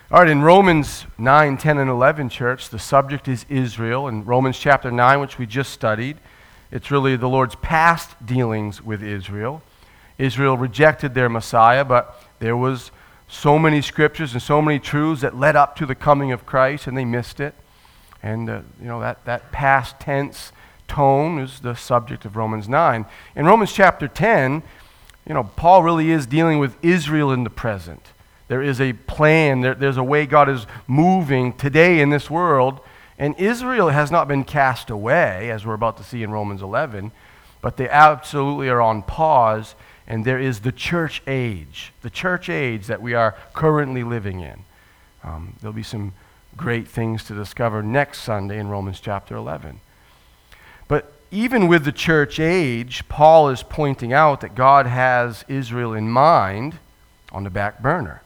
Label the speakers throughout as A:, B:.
A: All right, in Romans 9, 10, and 11, church, the subject is Israel. In Romans chapter 9, which we just studied, it's really the Lord's past dealings with Israel. Israel rejected their Messiah, but there was so many scriptures and so many truths that led up to the coming of Christ, and they missed it. And, that past tense tone is the subject of Romans 9. In Romans chapter 10, Paul really is dealing with Israel in the present. There is a plan, there's a way God is moving today in this world, and Israel has not been cast away, as we're about to see in Romans 11, but they absolutely are on pause, and there is the church age that we are currently living in. There'll be some great things to discover next Sunday in Romans chapter 11. But even with the church age, Paul is pointing out that God has Israel in mind on the back burner.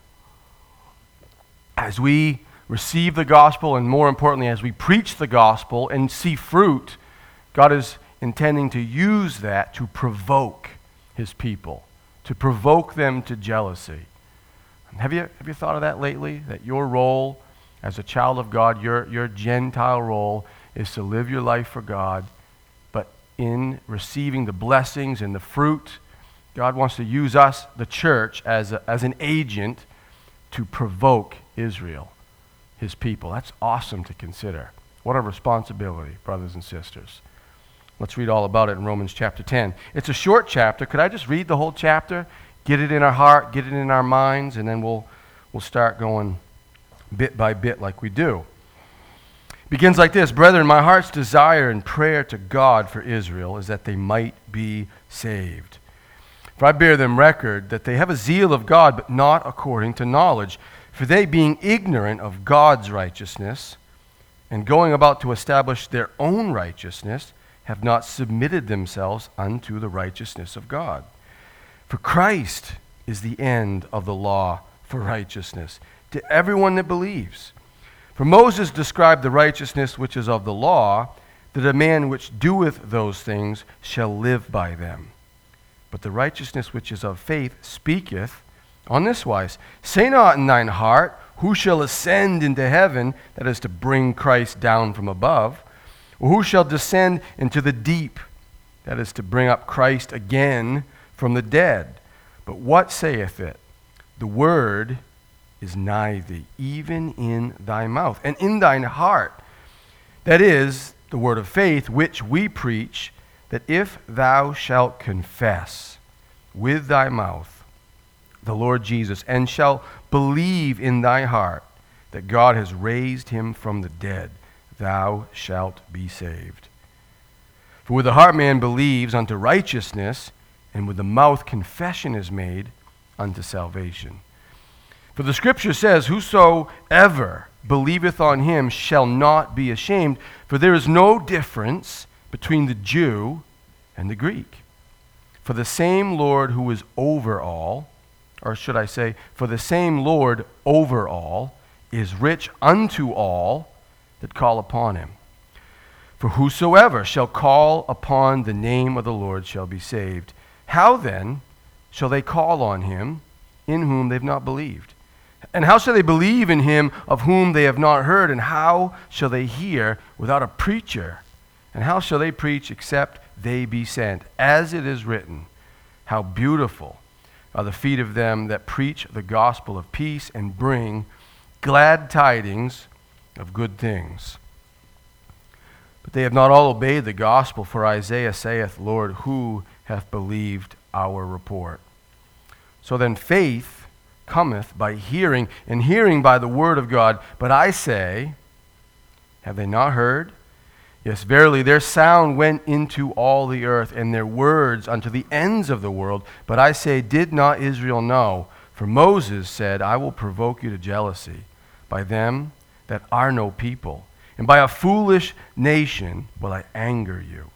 A: As we receive the gospel, and more importantly, as we preach the gospel and see fruit, God is intending to use that to provoke his people, to provoke them to jealousy. Have you thought of that lately? That your role as a child of God, your Gentile role, is to live your life for God, but in receiving the blessings and the fruit, God wants to use us, the church, as an agent to provoke Israel, his people. That's awesome to consider. What a responsibility, brothers and sisters. Let's read all about it in Romans chapter 10. It's a short chapter. Could I just read the whole chapter? Get it in our heart, get it in our minds, and then we'll start going bit by bit like we do. It begins like this: Brethren, my heart's desire and prayer to God for Israel is that they might be saved. For I bear them record that they have a zeal of God, but not according to knowledge. For they, being ignorant of God's righteousness, and going about to establish their own righteousness, have not submitted themselves unto the righteousness of God. For Christ is the end of the law for righteousness to everyone that believes. For Moses described the righteousness which is of the law, that a man which doeth those things shall live by them. But the righteousness which is of faith speaketh on this wise: Say not in thine heart, who shall ascend into heaven, that is to bring Christ down from above, or who shall descend into the deep, that is to bring up Christ again from the dead. But what saith it? The word is nigh thee, even in thy mouth, and in thine heart. That is the word of faith which we preach, that if thou shalt confess with thy mouth the Lord Jesus, and shalt believe in thy heart that God has raised him from the dead, thou shalt be saved. For with the heart man believes unto righteousness, and with the mouth confession is made unto salvation. For the scripture says, Whosoever believeth on him shall not be ashamed, for there is no difference between the Jew and the Greek. For the same Lord who is over all, or should I say, for the same Lord over all, is rich unto all that call upon him. For whosoever shall call upon the name of the Lord shall be saved. How then shall they call on him in whom they've not believed? And how shall they believe in him of whom they have not heard? And how shall they hear without a preacher? And how shall they preach except they be sent? As it is written, how beautiful are the feet of them that preach the gospel of peace and bring glad tidings of good things. But they have not all obeyed the gospel, for Isaiah saith, Lord, who hath believed our report? So then faith cometh by hearing, and hearing by the word of God. But I say, have they not heard? Yes, verily, their sound went into all the earth, and their words unto the ends of the world. But I say, did not Israel know? For Moses said, I will provoke you to jealousy by them that are no people, and by a foolish nation will I anger you.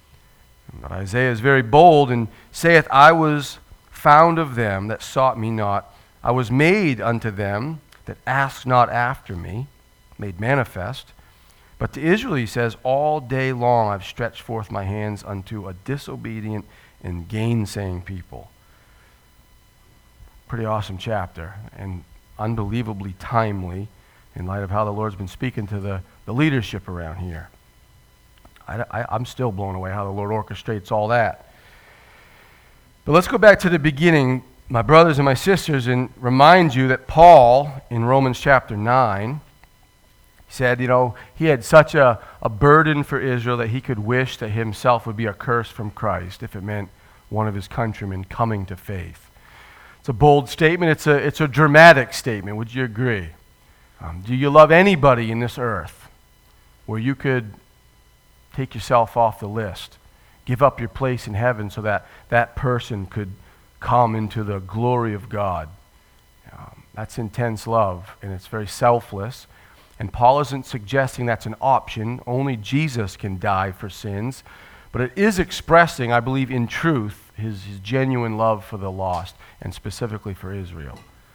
A: But Isaiah is very bold, and saith, I was found of them that sought me not. I was made unto them that asked not after me, made manifest. But to Israel he says, all day long I've stretched forth my hands unto a disobedient and gainsaying people. Pretty awesome chapter. And unbelievably timely in light of how the Lord's been speaking to the leadership around here. I'm still blown away how the Lord orchestrates all that. But let's go back to the beginning, my brothers and my sisters, and remind you that Paul, in Romans chapter 9, said, he had such a burden for Israel that he could wish that himself would be accursed from Christ if it meant one of his countrymen coming to faith. It's a bold statement. It's a dramatic statement. Would you agree? Do you love anybody in this earth where you could take yourself off the list, give up your place in heaven so that that person could come into the glory of God? That's intense love, and it's very selfless. And Paul isn't suggesting that's an option. Only Jesus can die for sins. But it is expressing, I believe, in truth, his genuine love for the lost, and specifically for Israel.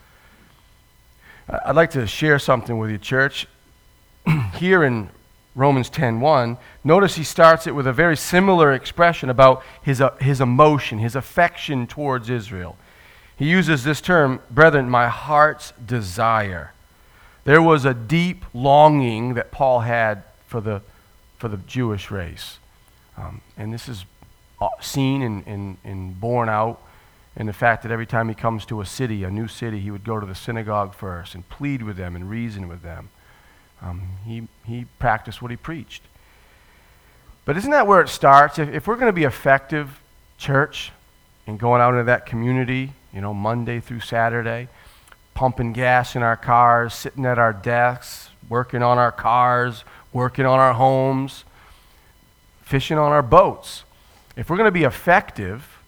A: I'd like to share something with you, church. Here in Romans 10:1, notice he starts it with a very similar expression about his emotion, his affection towards Israel. He uses this term, brethren, my heart's desire. There was a deep longing that Paul had for the Jewish race. And this is seen and borne out in the fact that every time he comes to a new city, he would go to the synagogue first and plead with them and reason with them. He practiced what he preached. But isn't that where it starts? If we're going to be effective, church, in going out into that community, Monday through Saturday, pumping gas in our cars, sitting at our desks, working on our cars, working on our homes, fishing on our boats. If we're going to be effective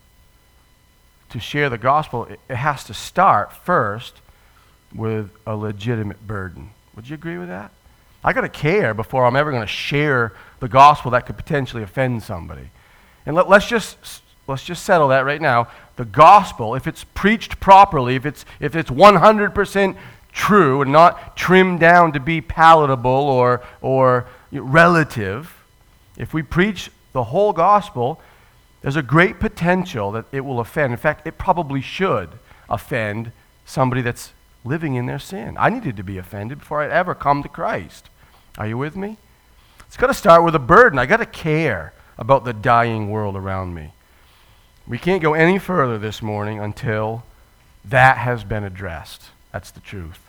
A: to share the gospel, it has to start first with a legitimate burden. Would you agree with that? I got to care before I'm ever going to share the gospel that could potentially offend somebody. And let's just settle that right now. The gospel, if it's preached properly, if it's 100% true and not trimmed down to be palatable or relative, if we preach the whole gospel, there's a great potential that it will offend. In fact, it probably should offend somebody that's living in their sin. I needed to be offended before I'd ever come to Christ. Are you with me? It's got to start with a burden. I got to care about the dying world around me. We can't go any further this morning until that has been addressed. That's the truth.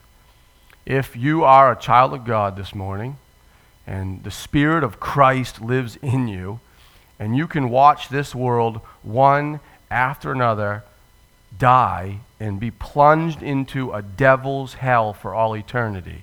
A: If you are a child of God this morning, and the Spirit of Christ lives in you, and you can watch this world one after another die and be plunged into a devil's hell for all eternity,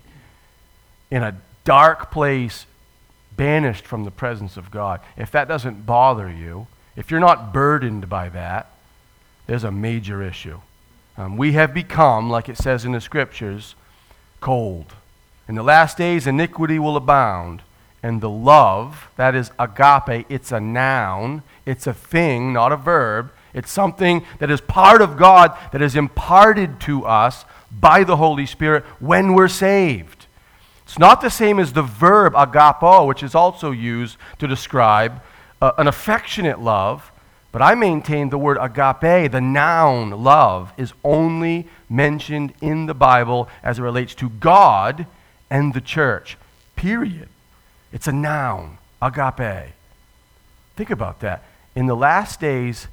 A: in a dark place, banished from the presence of God. If that doesn't bother you, if you're not burdened by that, there's a major issue. We have become, like it says in the Scriptures, cold. In the last days, iniquity will abound, and the love, that is agape, it's a noun, it's a thing, not a verb. It's something that is part of God that is imparted to us by the Holy Spirit when we're saved. It's not the same as the verb agapo, which is also used to describe an affectionate love, but I maintain the word agape, the noun love, is only mentioned in the Bible as it relates to God and the church, period. It's a noun, agape. Think about that. In the last days,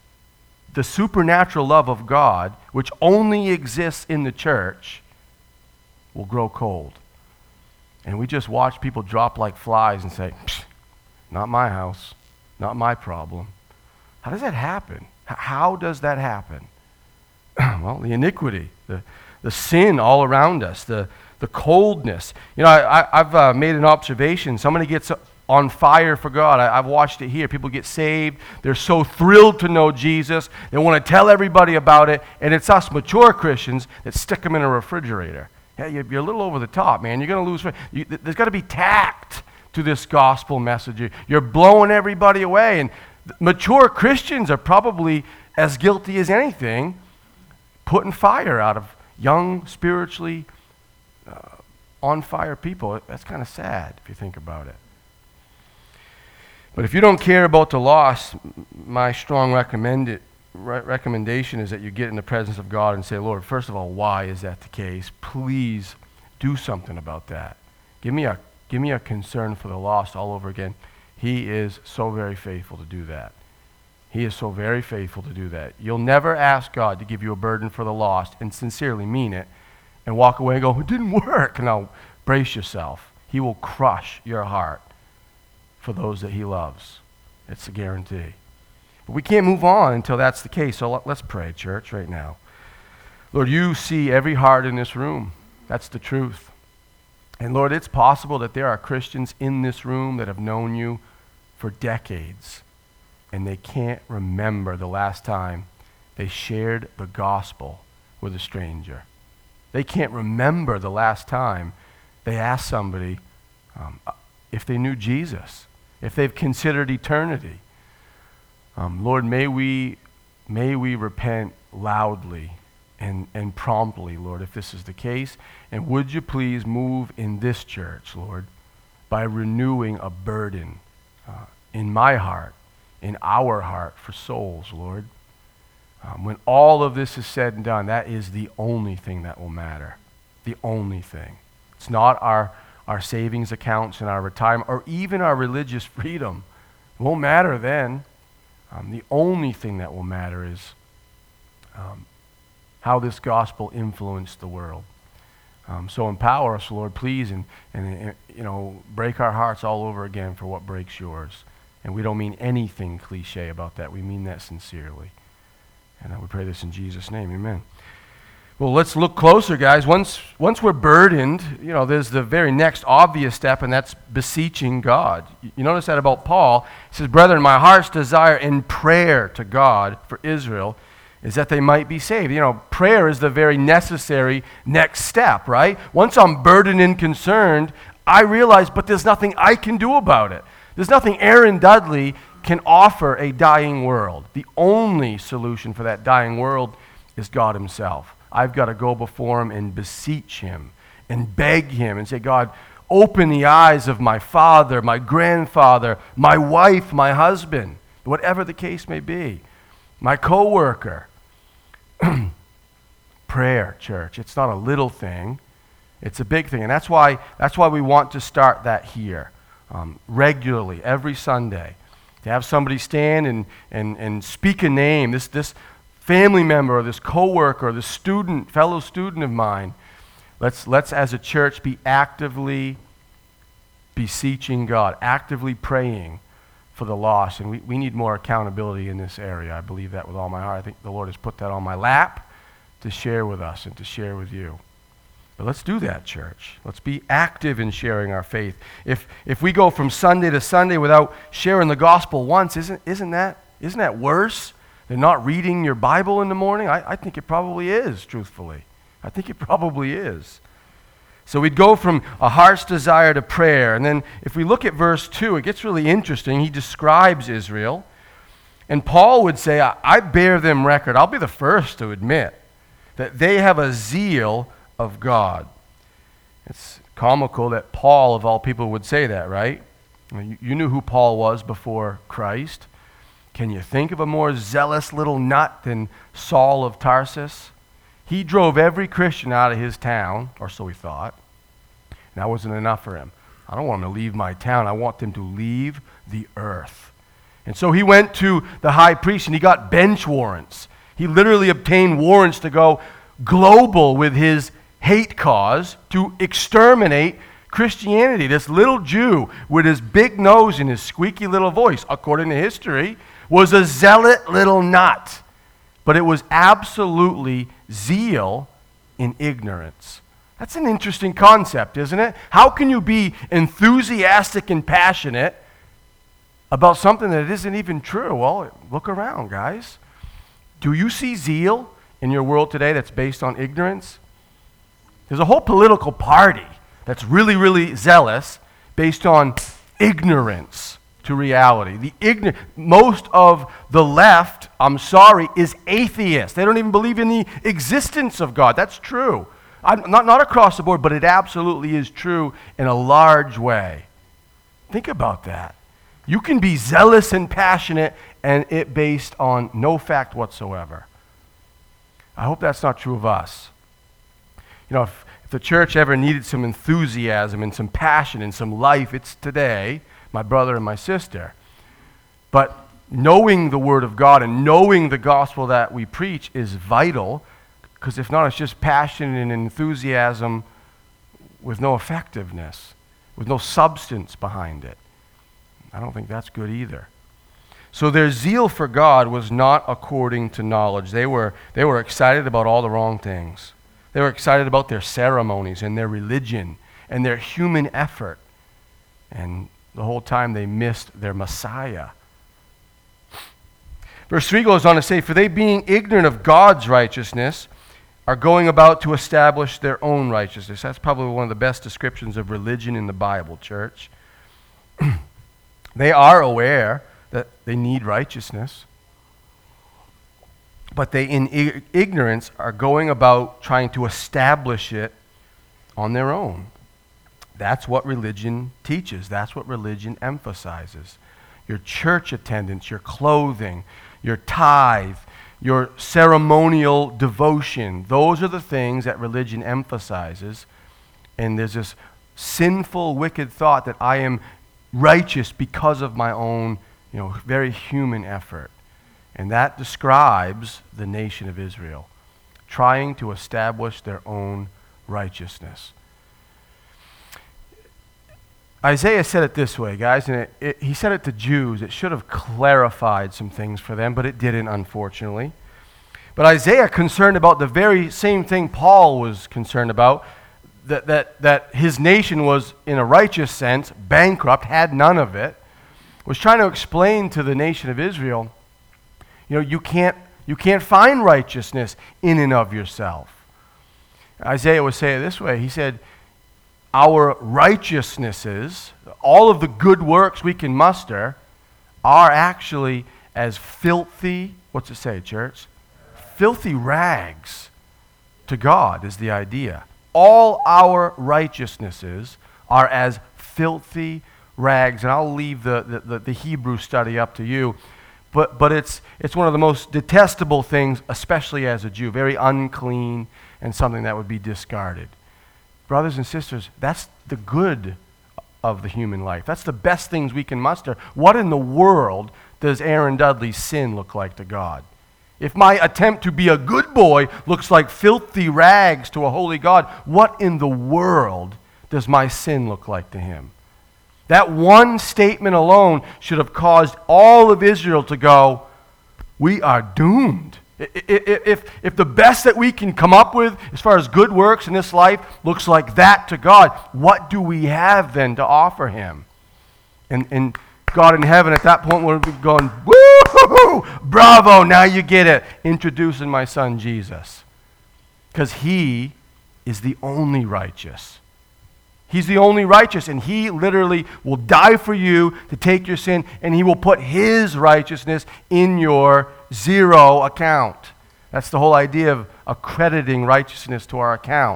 A: the supernatural love of God, which only exists in the church, will grow cold. And we just watch people drop like flies and say, not my house, not my problem. How does that happen? How does that happen? Well, the iniquity, the sin all around us, the coldness. I've made an observation. Somebody gets on fire for God. I've watched it here. People get saved. They're so thrilled to know Jesus. They want to tell everybody about it. And it's us mature Christians that stick them in a refrigerator. Yeah, you're a little over the top, man. You're going to lose. There's got to be tact to this gospel message. You're blowing everybody away. And mature Christians are probably as guilty as anything, putting fire out of young, spiritually on fire people. That's kind of sad if you think about it. But if you don't care about the lost, my strong recommendation is that you get in the presence of God and say, Lord, first of all, why is that the case? Please do something about that. Give me a concern for the lost all over again. He is so very faithful to do that. He is so very faithful to do that. You'll never ask God to give you a burden for the lost and sincerely mean it and walk away and go, it didn't work. Now, brace yourself. He will crush your heart for those that he loves. It's a guarantee. But we can't move on until that's the case. So let's pray, church, right now. Lord, you see every heart in this room. That's the truth. And Lord, it's possible that there are Christians in this room that have known you for decades, and they can't remember the last time they shared the gospel with a stranger. They can't remember the last time they asked somebody if they knew Jesus, if they've considered eternity. Lord, may we repent loudly and promptly, Lord, if this is the case. And would you please move in this church, Lord, by renewing a burden in my heart, in our heart for souls, Lord. When all of this is said and done, that is the only thing that will matter. The only thing. It's not our savings accounts and our retirement or even our religious freedom. It won't matter then. The only thing that will matter is how this gospel influenced the world. So empower us, Lord, please, and break our hearts all over again for what breaks yours. And we don't mean anything cliche about that. We mean that sincerely. And we pray this in Jesus' name. Amen. Well, let's look closer, guys. Once we're burdened, there's the very next obvious step, and that's beseeching God. You notice that about Paul. He says, brethren, my heart's desire in prayer to God for Israel is that they might be saved. Prayer is the very necessary next step, right? Once I'm burdened and concerned, I realize, but there's nothing I can do about it. There's nothing Aaron Dudley can offer a dying world. The only solution for that dying world is God himself. I've got to go before him and beseech him and beg him and say, God, open the eyes of my father, my grandfather, my wife, my husband, whatever the case may be, my coworker. Prayer, church. It's not a little thing. It's a big thing. And that's why we want to start that here regularly, every Sunday. To have somebody stand and speak a name, this family member or this coworker or this fellow student of mine. Let's as a church be actively beseeching God, actively praying for the lost. And we need more accountability in this area. I believe that with all my heart. I think the Lord has put that on my lap to share with us and to share with you. But let's do that, church. Let's be active in sharing our faith. If we go from Sunday to Sunday without sharing the gospel once, isn't that worse than not reading your Bible in the morning? I think it probably is, truthfully. I think it probably is. So we'd go from a heart's desire to prayer. And then if we look at verse 2, it gets really interesting. He describes Israel. And Paul would say, I bear them record. I'll be the first to admit that they have a zeal of God. It's comical that Paul, of all people, would say that, right? You knew who Paul was before Christ. Can you think of a more zealous little nut than Saul of Tarsus? He drove every Christian out of his town, or so he thought. And that wasn't enough for him. I don't want them to leave my town. I want them to leave the earth. And so he went to the high priest and he got bench warrants. He literally obtained warrants to go global with his hate cause to exterminate Christianity. This little Jew with his big nose and his squeaky little voice, according to history, was a zealot little nut. But it was absolutely zeal in ignorance. That's an interesting concept, isn't it? How can you be enthusiastic and passionate about something that isn't even true? Well, look around, guys. Do you see zeal in your world today that's based on ignorance? There's a whole political party that's really, really zealous based on ignorance to reality. Most of the left, I'm sorry, is atheist. They don't even believe in the existence of God. That's true. Not across the board, but it absolutely is true in a large way. Think about that. You can be zealous and passionate and it based on no fact whatsoever. I hope that's not true of us. You know, if the church ever needed some enthusiasm and some passion and some life, it's today, my brother and my sister. But knowing the Word of God and knowing the gospel that we preach is vital, because if not, it's just passion and enthusiasm with no effectiveness, with no substance behind it. I don't think that's good either. So their zeal for God was not according to knowledge. They were excited about all the wrong things. They were excited about their ceremonies and their religion and their human effort. And the whole time they missed their Messiah. Verse 3 goes on to say, "For they, being ignorant of God's righteousness, are going about to establish their own righteousness." That's probably one of the best descriptions of religion in the Bible, church. They are aware that they need righteousness, but they, in ignorance, are going about trying to establish it on their own. That's what religion teaches. That's what religion emphasizes. Your church attendance, your clothing, your tithe, your ceremonial devotion, those are the things that religion emphasizes. And there's this sinful, wicked thought that I am righteous because of my own, very human effort. And that describes the nation of Israel, trying to establish their own righteousness. Isaiah said it this way, guys, and he said it to Jews. It should have clarified some things for them, but it didn't, unfortunately. But Isaiah, concerned about the very same thing Paul was concerned about, that his nation was, in a righteous sense, bankrupt, had none of it, was trying to explain to the nation of Israel, you can't find righteousness in and of yourself. Isaiah would say it this way. He said, our righteousnesses, all of the good works we can muster, are actually as filthy, what's it say, church? Filthy rags to God is the idea. All our righteousnesses are as filthy rags. And I'll leave the Hebrew study up to you. But it's one of the most detestable things, especially as a Jew. Very unclean and something that would be discarded. Brothers and sisters, that's the good of the human life. That's the best things we can muster. What in the world does Aaron Dudley's sin look like to God? If my attempt to be a good boy looks like filthy rags to a holy God, what in the world does my sin look like to him? That one statement alone should have caused all of Israel to go, we are doomed. If the best that we can come up with as far as good works in this life looks like that to God, what do we have then to offer him? And God in heaven at that point would be going, woo, bravo, now you get it. Introducing my son Jesus. Because he is the only righteous. He's the only righteous, and he literally will die for you to take your sin, and he will put his righteousness in your zero account. That's the whole idea of accrediting righteousness to our account.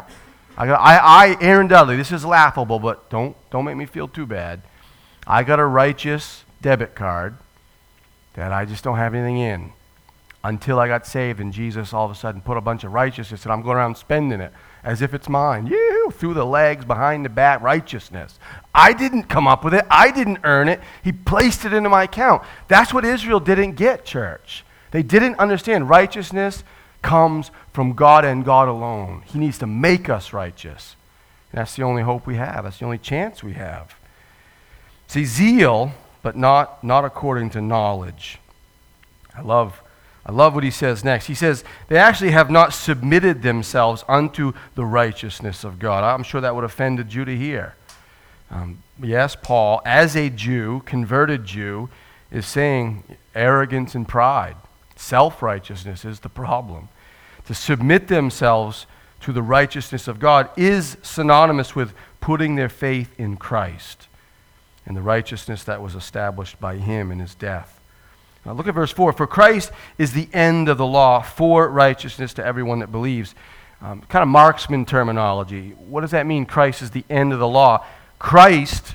A: Aaron Dudley, this is laughable, but don't make me feel too bad. I got a righteous debit card that I just don't have anything in until I got saved, and Jesus all of a sudden put a bunch of righteousness, and I'm going around spending it as if it's mine. Through the legs, behind the back, righteousness. I didn't come up with it. I didn't earn it. He placed it into my account. That's what Israel didn't get, church. They didn't understand righteousness comes from God and God alone. He needs to make us righteous. And that's the only hope we have. That's the only chance we have. See, zeal, but not according to knowledge. I love what he says next. He says, they actually have not submitted themselves unto the righteousness of God. I'm sure that would offend a Jew to hear. Yes, Paul, as a Jew, converted Jew, is saying arrogance and pride. Self-righteousness is the problem. To submit themselves to the righteousness of God is synonymous with putting their faith in Christ and the righteousness that was established by him in his death. Now look at verse 4. For Christ is the end of the law for righteousness to everyone that believes. Kind of marksman terminology. What does that mean, Christ is the end of the law? Christ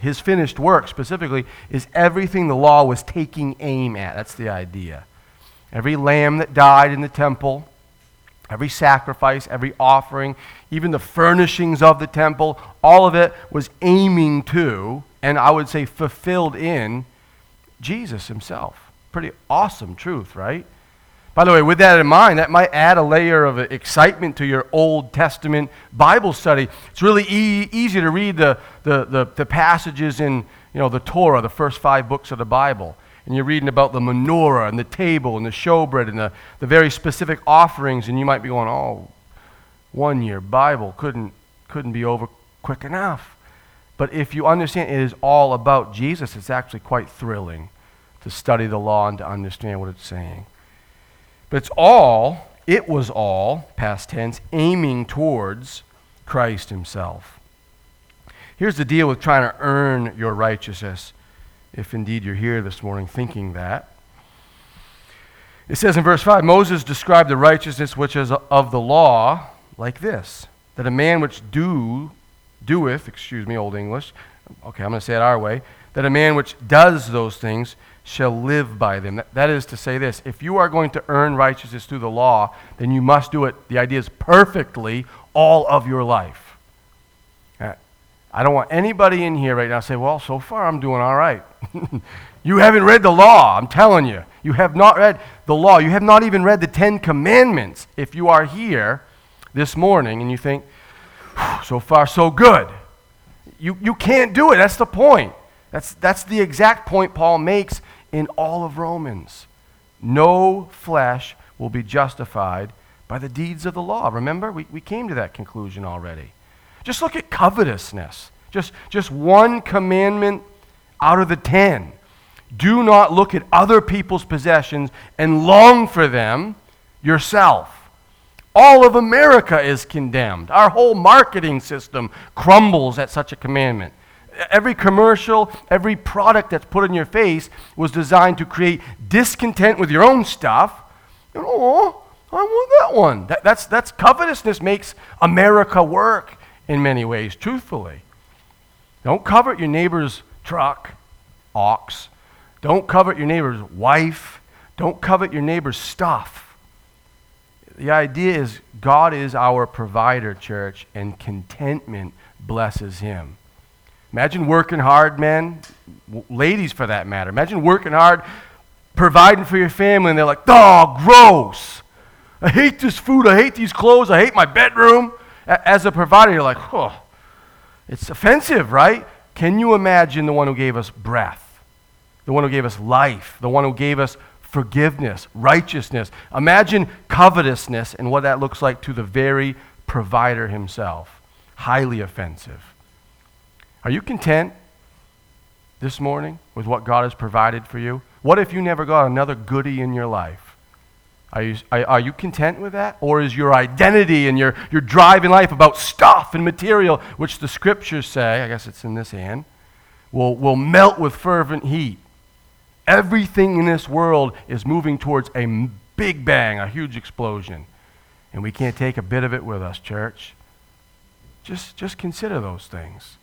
A: his finished work specifically, is everything the law was taking aim at. That's the idea. Every lamb that died in the temple, every sacrifice, every offering, even the furnishings of the temple, all of it was aiming to, and I would say fulfilled in, Jesus himself. Pretty awesome truth, right? By the way, with that in mind, that might add a layer of excitement to your Old Testament Bible study. It's really easy to read the passages in the Torah, the first 5 books of the Bible. And you're reading about the menorah and the table and the showbread and the very specific offerings, and you might be going, oh, 1 year Bible couldn't be over quick enough. But if you understand it is all about Jesus, it's actually quite thrilling to study the law and to understand what it's saying. But it was all, past tense, aiming towards Christ himself. Here's the deal with trying to earn your righteousness, if indeed you're here this morning thinking that. It says in verse 5, Moses described the righteousness which is of the law like this, that a man which doeth, Old English, okay, I'm going to say it our way, that a man which does those things shall live by them. That is to say this, if you are going to earn righteousness through the law, then you must do it, the idea is perfectly, all of your life. I don't want anybody in here right now to say, well, so far I'm doing all right. You haven't read the law, I'm telling you. You have not read the law. You have not even read the 10 Commandments. If you are here this morning and you think, so far so good, you can't do it. That's the point. That's the exact point Paul makes in all of Romans. No flesh will be justified by the deeds of the law. Remember, we came to that conclusion already. Just look at covetousness. Just one commandment out of the 10. Do not look at other people's possessions and long for them yourself. All of America is condemned. Our whole marketing system crumbles at such a commandment. Every commercial, every product that's put in your face was designed to create discontent with your own stuff. And, oh, I want that one. That's covetousness makes America work in many ways, truthfully. Don't covet your neighbor's truck, ox. Don't covet your neighbor's wife. Don't covet your neighbor's stuff. The idea is God is our provider, church, and contentment blesses him. Imagine working hard, men, ladies for that matter. Imagine working hard, providing for your family, and they're like, oh, gross. I hate this food. I hate these clothes. I hate my bedroom. As a provider, you're like, oh, it's offensive, right? Can you imagine the one who gave us breath, the one who gave us life, the one who gave us forgiveness, righteousness? Imagine covetousness and what that looks like to the very provider himself. Highly offensive. Are you content this morning with what God has provided for you? What if you never got another goodie in your life? Are you content with that? Or is your identity and your drive in life about stuff and material, which the scriptures say, I guess it's in this hand, will melt with fervent heat? Everything in this world is moving towards a big bang, a huge explosion. And we can't take a bit of it with us, church. Just consider those things.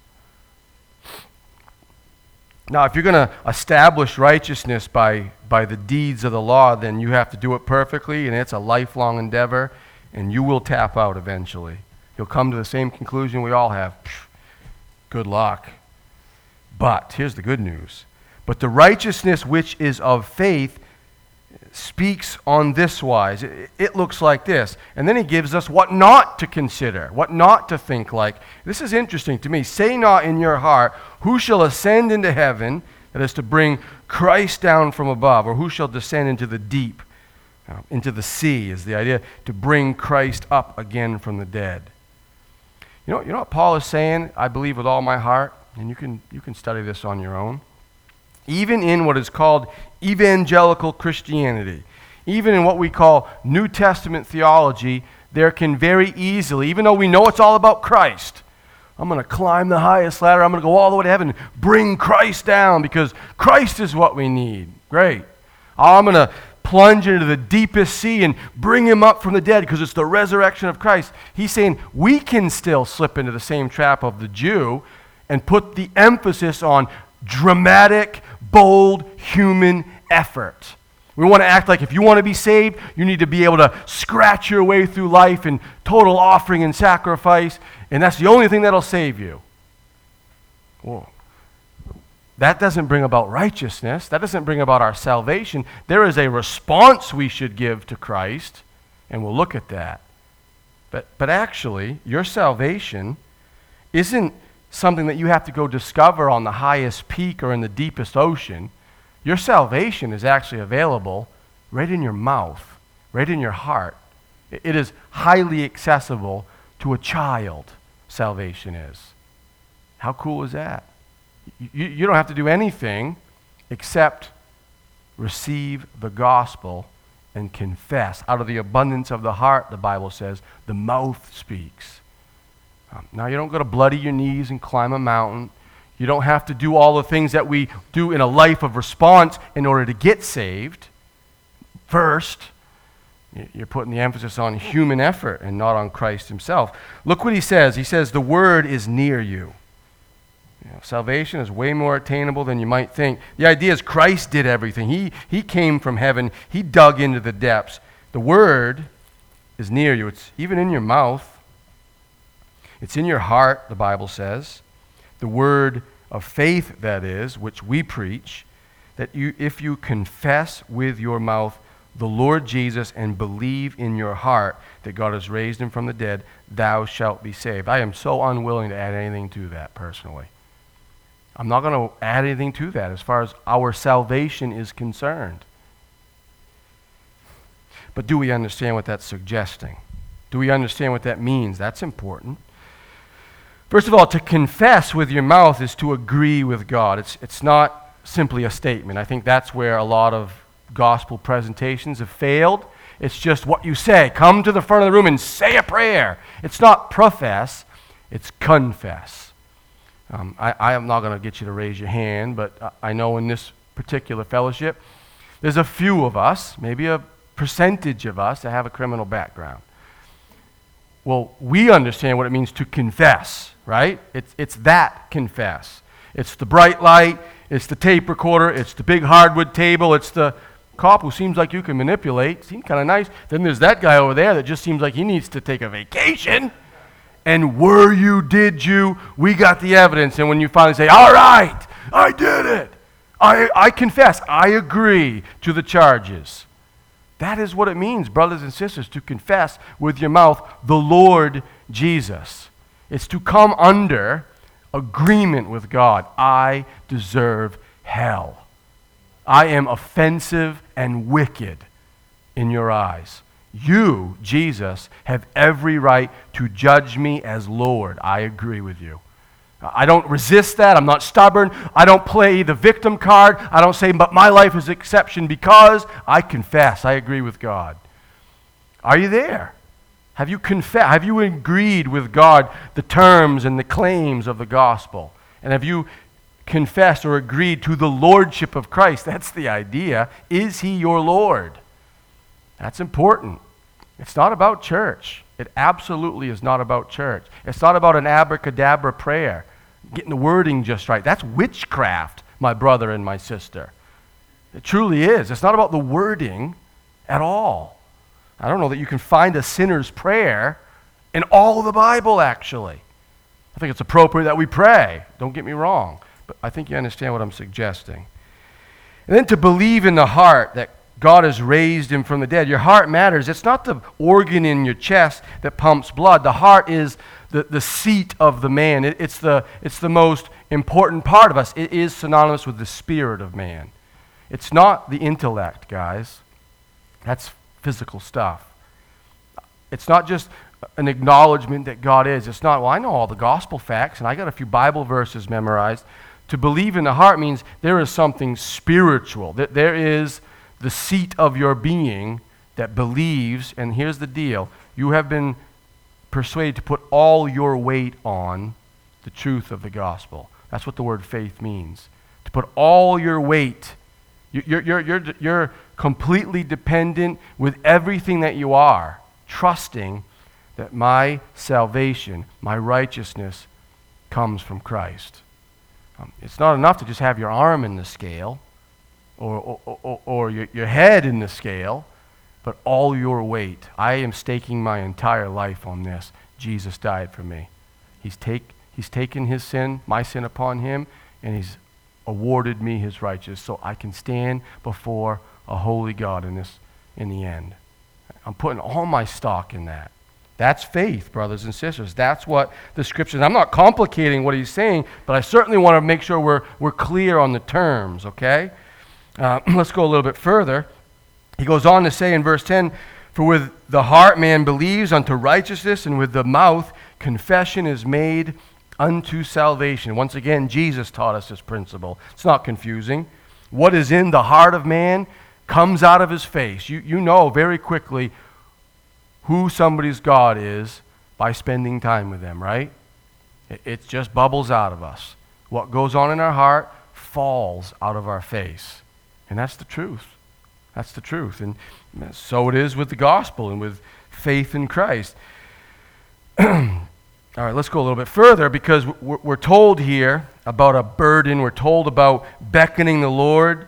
A: Now, if you're going to establish righteousness by the deeds of the law, then you have to do it perfectly, and it's a lifelong endeavor, and you will tap out eventually. You'll come to the same conclusion we all have. Good luck. But, here's the good news. But the righteousness which is of faith speaks on this wise. It looks like this. And then he gives us what not to consider, what not to think like. This is interesting to me. Say not in your heart, who shall ascend into heaven, that is to bring Christ down from above, or who shall descend into the deep, into the sea is the idea, to bring Christ up again from the dead. You know what Paul is saying, I believe with all my heart, and you can study this on your own. Even in what is called evangelical Christianity, even in what we call New Testament theology, there can very easily, even though we know it's all about Christ, I'm going to climb the highest ladder, I'm going to go all the way to heaven, bring Christ down because Christ is what we need. Great. I'm going to plunge into the deepest sea and bring him up from the dead because it's the resurrection of Christ. He's saying we can still slip into the same trap of the Jew and put the emphasis on dramatic, bold human effort. We want to act like if you want to be saved, you need to be able to scratch your way through life in total offering and sacrifice, and that's the only thing that'll save you. Whoa. That doesn't bring about righteousness. That doesn't bring about our salvation. There is a response we should give to Christ, and we'll look at that. But actually, your salvation isn't something that you have to go discover on the highest peak or in the deepest ocean. Your salvation is actually available right in your mouth, right in your heart. It is highly accessible to a child, salvation is. How cool is that? You don't have to do anything except receive the gospel and confess. Out of the abundance of the heart, the Bible says, the mouth speaks. Now, you don't go to bloody your knees and climb a mountain. You don't have to do all the things that we do in a life of response in order to get saved. First, you're putting the emphasis on human effort and not on Christ himself. Look what he says. He says, the word is near you. Salvation is way more attainable than you might think. The idea is Christ did everything. He came from heaven. He dug into the depths. The word is near you. It's even in your mouth. It's in your heart, the Bible says. The word of faith, that is, which we preach, that if you confess with your mouth the Lord Jesus and believe in your heart that God has raised him from the dead, thou shalt be saved. I am so unwilling to add anything to that personally. I'm not going to add anything to that as far as our salvation is concerned. But do we understand what that's suggesting? Do we understand what that means? That's important. First of all, to confess with your mouth is to agree with God. It's not simply a statement. I think that's where a lot of gospel presentations have failed. It's just what you say. Come to the front of the room and say a prayer. It's not profess, it's confess. I am not going to get you to raise your hand, but I know in this particular fellowship, there's a few of us, maybe a percentage of us, that have a criminal background. Well, we understand what it means to confess, right? It's that confess. It's the bright light, it's the tape recorder, it's the big hardwood table, it's the cop who seems like you can manipulate, seems kind of nice. Then there's that guy over there that just seems like he needs to take a vacation. And were you, did you, we got the evidence. And when you finally say, all right, I did it. I confess, I agree to the charges. That is what it means, brothers and sisters, to confess with your mouth the Lord Jesus. It's to come under agreement with God. I deserve hell. I am offensive and wicked in your eyes. You, Jesus, have every right to judge me as Lord. I agree with you. I don't resist that. I'm not stubborn. I don't play the victim card. I don't say, but my life is exception because I confess. I agree with God. Are you there? Have you confessed? Have you agreed with God the terms and the claims of the gospel? And have you confessed or agreed to the lordship of Christ? That's the idea. Is he your Lord? That's important. It's not about church. It absolutely is not about church. It's not about an abracadabra prayer, getting the wording just right. That's witchcraft, my brother and my sister. It truly is. It's not about the wording at all. I don't know that you can find a sinner's prayer in all of the Bible, actually. I think it's appropriate that we pray. Don't get me wrong. But I think you understand what I'm suggesting. And then to believe in the heart that God has raised him from the dead. Your heart matters. It's not the organ in your chest that pumps blood. The heart is the seat of the man. It's the most important part of us. It is synonymous with the spirit of man. It's not the intellect, guys. That's physical stuff. It's not just an acknowledgement that God is. It's not, well, I know all the gospel facts and I got a few Bible verses memorized. To believe in the heart means there is something spiritual. That there is the seat of your being that believes, and here's the deal, you have been persuaded to put all your weight on the truth of the gospel. That's what the word faith means. To put all your weight. You're completely dependent with everything that you are, trusting that my salvation, my righteousness, comes from Christ. It's not enough to just have your arm in the scale or your head in the scale, but all your weight. I am staking my entire life on this. Jesus died for me. He's taken his sin, my sin upon him, and he's awarded me his righteousness so I can stand before a holy God in the end. I'm putting all my stock in that. That's faith, brothers and sisters. That's what the Scriptures. I'm not complicating what he's saying, but I certainly want to make sure we're clear on the terms, okay? Let's go a little bit further. He goes on to say in verse 10, "For with the heart man believes unto righteousness, and with the mouth confession is made unto salvation." Once again, Jesus taught us this principle. It's not confusing. What is in the heart of man comes out of his face. You know very quickly who somebody's God is by spending time with them, right? It just bubbles out of us. What goes on in our heart falls out of our face. And that's the truth. That's the truth. And so it is with the gospel and with faith in Christ. All right, let's go a little bit further because we're told here about a burden. We're told about beckoning the Lord.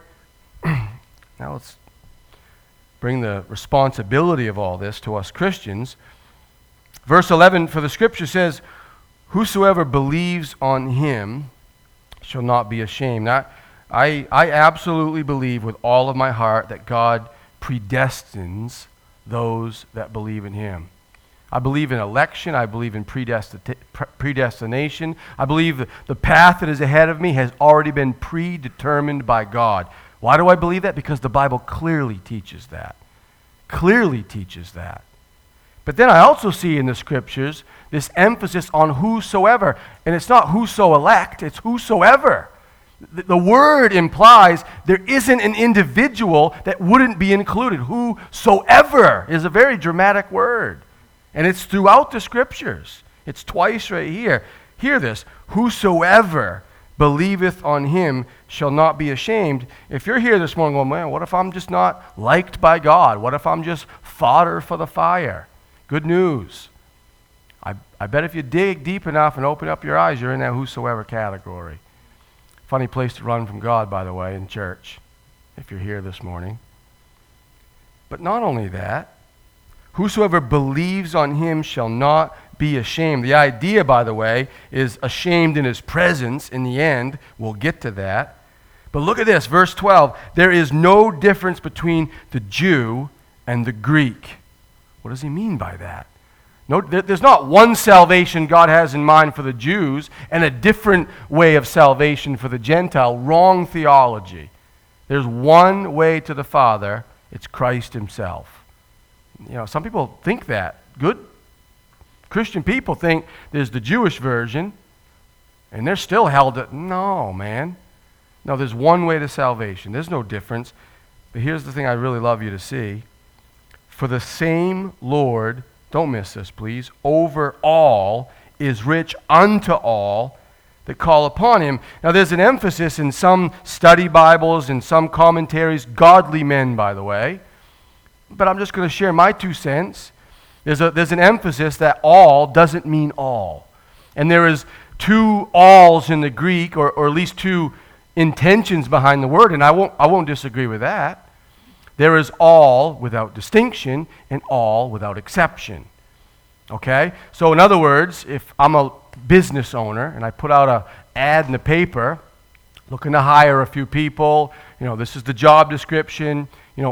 A: Now let's bring the responsibility of all this to us Christians. Verse 11, "For the Scripture says, whosoever believes on him shall not be ashamed." Now, I absolutely believe with all of my heart that God predestines those that believe in him. I believe in election. I believe in predestination. I believe the path that is ahead of me has already been predetermined by God. Why do I believe that? Because the Bible clearly teaches that. Clearly teaches that. But then I also see in the Scriptures this emphasis on whosoever. And it's not whoso elect, it's whosoever. The word implies there isn't an individual that wouldn't be included. Whosoever is a very dramatic word. And it's throughout the Scriptures. It's twice right here. Hear this. Whosoever believeth on him shall not be ashamed. If you're here this morning going, man, what if I'm just not liked by God? What if I'm just fodder for the fire? Good news. I bet if you dig deep enough and open up your eyes, you're in that whosoever category. Funny place to run from God, by the way, in church, if you're here this morning. But not only that, whosoever believes on him shall not be ashamed. The idea, by the way, is ashamed in his presence in the end. We'll get to that. But look at this, verse 12. "There is no difference between the Jew and the Greek." What does he mean by that? No, there's not one salvation God has in mind for the Jews and a different way of salvation for the Gentile. Wrong theology. There's one way to the Father. It's Christ himself. You know, some people think that. Good Christian people think there's the Jewish version, and they're still held to, no, man. No, there's one way to salvation. There's no difference. But here's the thing I really love you to see. "For the same Lord," don't miss this, please, "over all is rich unto all that call upon him." Now, there's an emphasis in some study Bibles and some commentaries, godly men, by the way. But I'm just going to share my 2 cents. There's an emphasis that all doesn't mean all. And there is 2 alls in the Greek, or at least 2 intentions behind the word, and I won't disagree with that. There is all without distinction and all without exception. Okay? So in other words, if I'm a business owner and I put out an ad in the paper looking to hire a few people, this is the job description,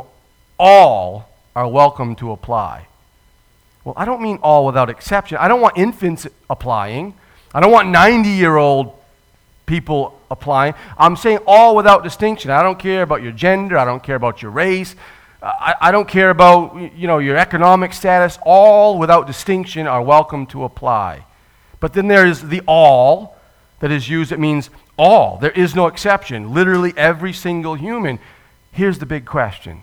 A: all are welcome to apply. Well, I don't mean all without exception. I don't want infants applying. I don't want 90-year-old people applying. I'm saying all without distinction. I don't care about your gender. I don't care about your race. I don't care about your economic status. All without distinction are welcome to apply. But then there is the all that is used. It means all. There is no exception. Literally every single human. Here's the big question.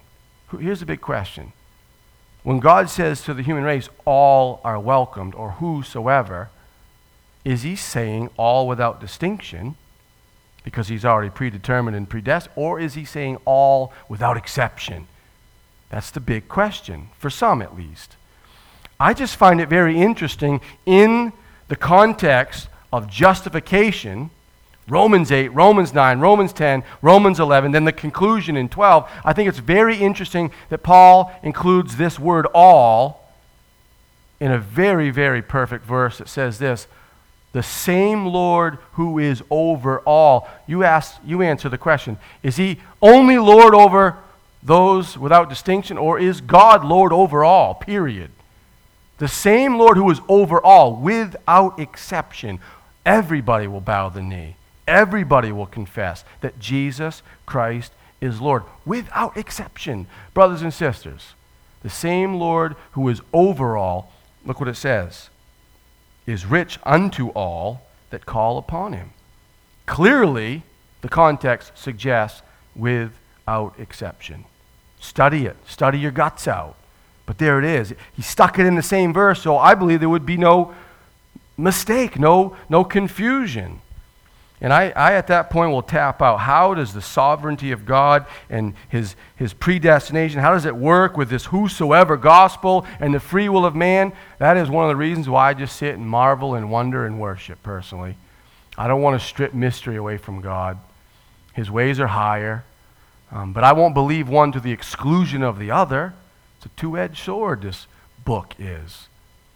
A: When God says to the human race, all are welcomed, or whosoever, is he saying all without distinction, because he's already predetermined and predestined, or is he saying all without exception? That's the big question, for some at least. I just find it very interesting in the context of justification, Romans 8, Romans 9, Romans 10, Romans 11, then the conclusion in 12, I think it's very interesting that Paul includes this word all in a very, very perfect verse that says this: the same Lord who is over all. You answer the question, is he only Lord over those without distinction, or is God Lord over all, period? The same Lord who is over all, without exception. Everybody will bow the knee. Everybody will confess that Jesus Christ is Lord, without exception. Brothers and sisters, the same Lord who is over all, look what it says, is rich unto all that call upon him. Clearly, the context suggests without exception. Study it. Study your guts out. But there it is. He stuck it in the same verse, so I believe there would be no mistake, no confusion. And I at that point will tap out, how does the sovereignty of God and his predestination, how does it work with this whosoever gospel and the free will of man? That is one of the reasons why I just sit and marvel and wonder and worship personally. I don't want to strip mystery away from God. His ways are higher, but I won't believe one to the exclusion of the other. It's a two-edged sword, this book is.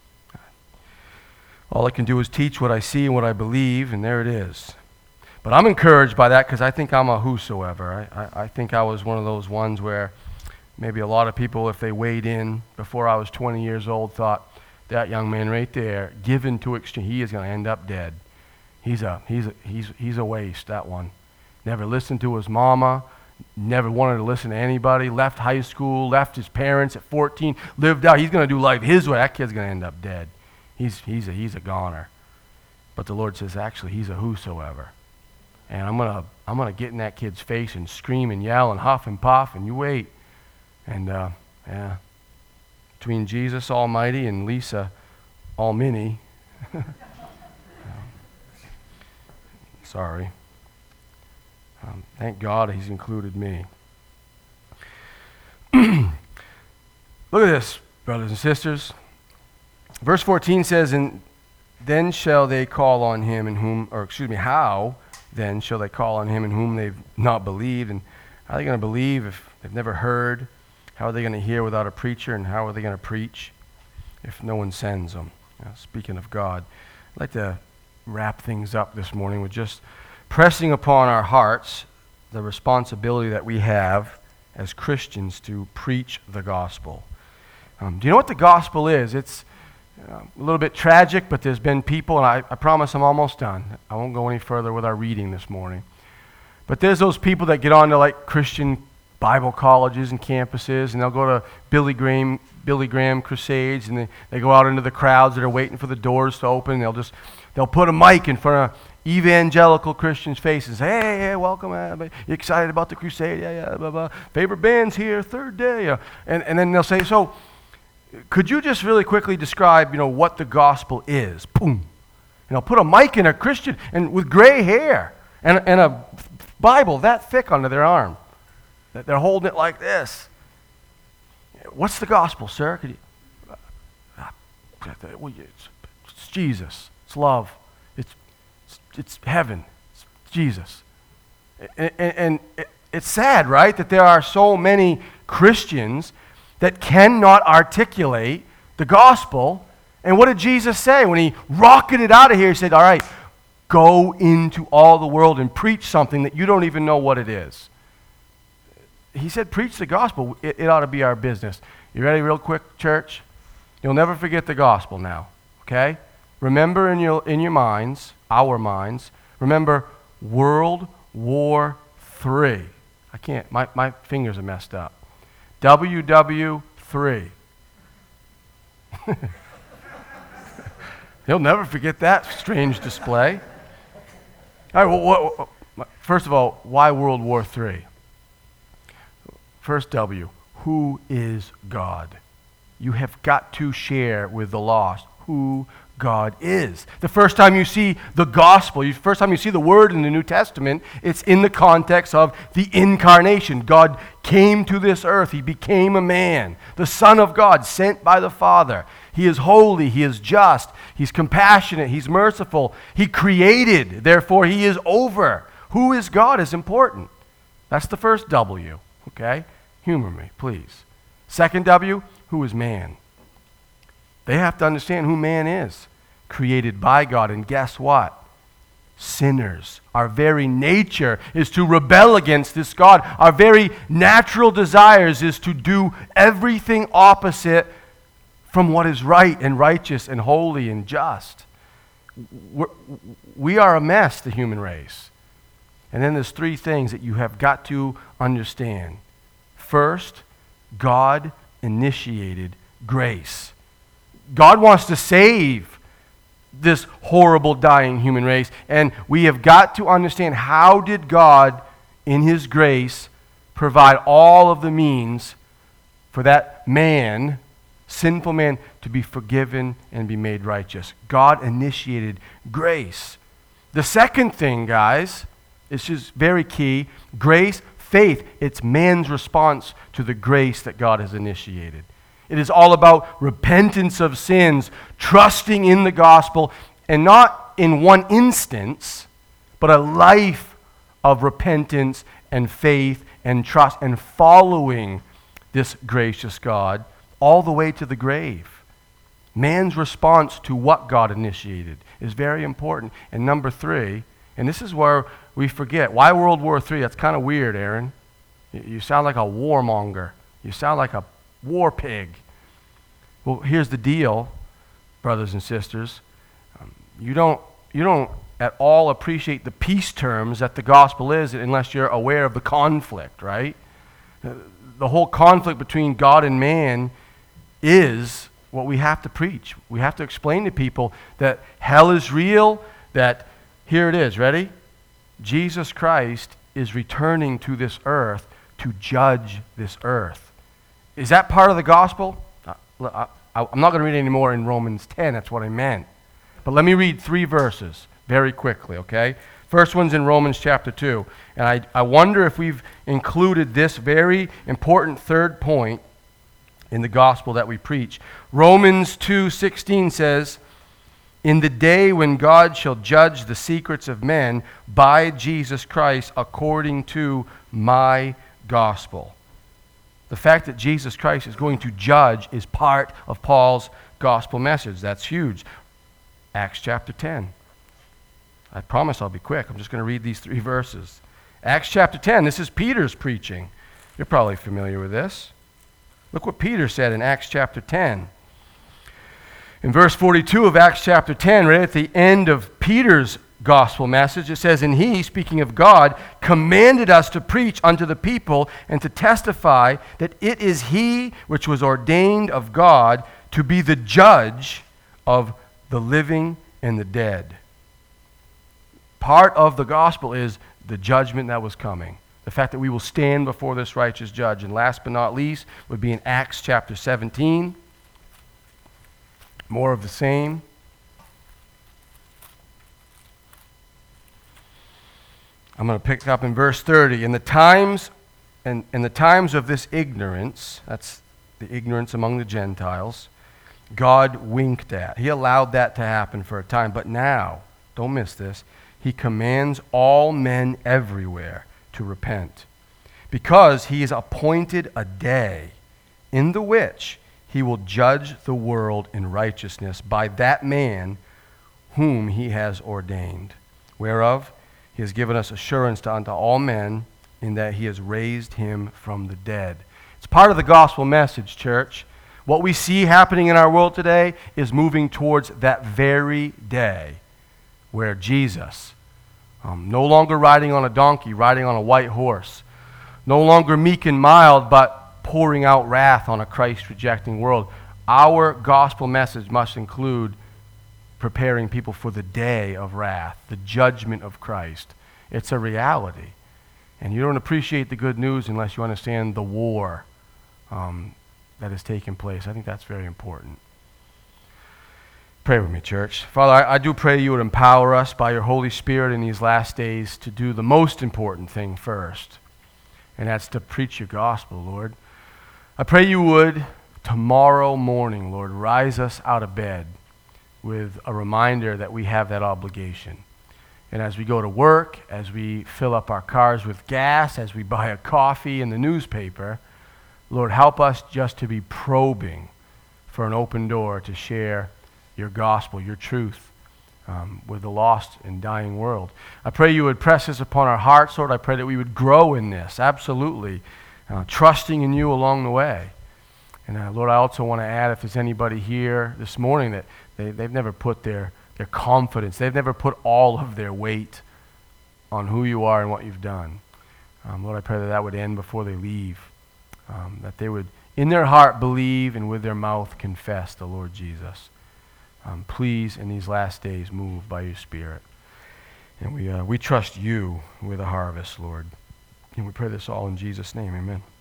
A: All I can do is teach what I see and what I believe, and there it is. But I'm encouraged by that because I think I'm a whosoever. I think I was one of those ones where maybe a lot of people, if they weighed in before I was 20 years old, thought, that young man right there, given to exchange, he is going to end up dead. He's a waste, that one. Never listened to his mama, never wanted to listen to anybody, left high school, left his parents at 14, lived out. He's going to do life his way. That kid's going to end up dead. He's a goner. But the Lord says, actually, he's a whosoever. And I'm gonna get in that kid's face and scream and yell and huff and puff, and you wait. And between Jesus Almighty and Lisa Almini, sorry. Thank God he's included me. Look at this, brothers and sisters. Verse 14 says, "And then shall they call on him in whom," how then shall they call on him in whom they've not believed? And how are they going to believe if they've never heard? How are they going to hear without a preacher? And how are they going to preach if no one sends them? Speaking of God, I'd like to wrap things up this morning with just pressing upon our hearts the responsibility that we have as Christians to preach the gospel. Do you know what the gospel is? It's a little bit tragic, but there's been people, and I promise I'm almost done. I won't go any further with our reading this morning. But there's those people that get on to like Christian Bible colleges and campuses, and they'll go to Billy Graham crusades, and they go out into the crowds that are waiting for the doors to open. They'll put a mic in front of evangelical Christians' faces. Hey, welcome. You excited about the crusade? Yeah, blah, blah. Favorite band's here, third day. And then they'll say, so could you just really quickly describe, what the gospel is? Boom. Put a mic in a Christian and with gray hair and a Bible that thick under their arm. They're holding it like this. What's the gospel, sir? Could you? It's Jesus. It's love. It's heaven. It's Jesus. And it's sad, right, that there are so many Christians that cannot articulate the gospel. And what did Jesus say when he rocketed out of here? He said, all right, go into all the world and preach something that you don't even know what it is. He said, preach the gospel. It ought to be our business. You ready real quick, church? You'll never forget the gospel now, okay? Remember in your minds, our minds, remember World War III. I can't, my fingers are messed up. WW3. You'll never forget that strange display. All right, well, first of all, why World War III? First W, who is God? You have got to share with the lost who God is. The first time you see the gospel, the first time you see the word in the New Testament, it's in the context of the incarnation. God came to this earth. He became a man, the Son of God, sent by the Father. He is holy. He is just. He's compassionate. He's merciful. He created. Therefore, he is over. Who is God is important. That's the first W, okay? Humor me, please. Second W, who is man? They have to understand who man is. Created by God. And guess what? Sinners. Our very nature is to rebel against this God. Our very natural desires is to do everything opposite from what is right and righteous and holy and just. We are a mess, the human race. And then there's three things that you have got to understand. First, God initiated grace. God wants to save this horrible, dying human race. And we have got to understand, how did God, in his grace, provide all of the means for that man, sinful man, to be forgiven and be made righteous? God initiated grace. The second thing, guys, is just very key. Grace, faith, it's man's response to the grace that God has initiated. It is all about repentance of sins, trusting in the gospel, and not in one instance, but a life of repentance and faith and trust and following this gracious God all the way to the grave. Man's response to what God initiated is very important. And number three, and this is where we forget, why World War III? That's kind of weird, Aaron. You sound like a warmonger. You sound like a war pig. Well, here's the deal, brothers and sisters. You don't at all appreciate the peace terms that the gospel is unless you're aware of the conflict, right? The whole conflict between God and man is what we have to preach. We have to explain to people that hell is real, that here it is, ready? Jesus Christ is returning to this earth to judge this earth. Is that part of the gospel? I'm not going to read any more in Romans 10. That's what I meant. But let me read 3 verses very quickly, okay? First one's in Romans chapter 2. And I wonder if we've included this very important third point in the gospel that we preach. Romans 2:16 says, "In the day when God shall judge the secrets of men by Jesus Christ according to my gospel." The fact that Jesus Christ is going to judge is part of Paul's gospel message. That's huge. Acts chapter 10. I promise I'll be quick. I'm just going to read these 3 verses. Acts chapter 10. This is Peter's preaching. You're probably familiar with this. Look what Peter said in Acts chapter 10. In verse 42 of Acts chapter 10, right at the end of Peter's gospel message, it says, "And he," speaking of God, "commanded us to preach unto the people and to testify that it is he which was ordained of God to be the judge of the living and the dead." Part of the gospel is the judgment that was coming. The fact that we will stand before this righteous judge. And last but not least would be in Acts chapter 17. More of the same. I'm going to pick up in verse 30. In the times of this ignorance, that's the ignorance among the Gentiles, God winked at. He allowed that to happen for a time. But now, don't miss this, he commands all men everywhere to repent, because he has appointed a day in the which he will judge the world in righteousness by that man whom he has ordained, whereof he has given us assurance unto all men, in that he has raised him from the dead. It's part of the gospel message, church. What we see happening in our world today is moving towards that very day where Jesus, no longer riding on a donkey, riding on a white horse, no longer meek and mild, but pouring out wrath on a Christ-rejecting world. Our gospel message must include preparing people for the day of wrath, the judgment of Christ. It's a reality. And you don't appreciate the good news unless you understand the war that has taken place. I think that's very important. Pray with me, church. Father, I do pray you would empower us by your Holy Spirit in these last days to do the most important thing first, and that's to preach your gospel, Lord. I pray you would tomorrow morning, Lord, rise us out of bed with a reminder that we have that obligation. And as we go to work, as we fill up our cars with gas, as we buy a coffee and the newspaper, Lord, help us just to be probing for an open door to share your gospel, your truth with the lost and dying world. I pray you would press this upon our hearts, Lord. I pray that we would grow in this, absolutely, trusting in you along the way. And Lord, I also want to add, if there's anybody here this morning that they've never put their confidence, they've never put all of their weight on who you are and what you've done. Lord, I pray that would end before they leave, that they would, in their heart, believe and with their mouth confess the Lord Jesus. Please, in these last days, move by your Spirit. And we trust you with a harvest, Lord. And we pray this all in Jesus' name. Amen.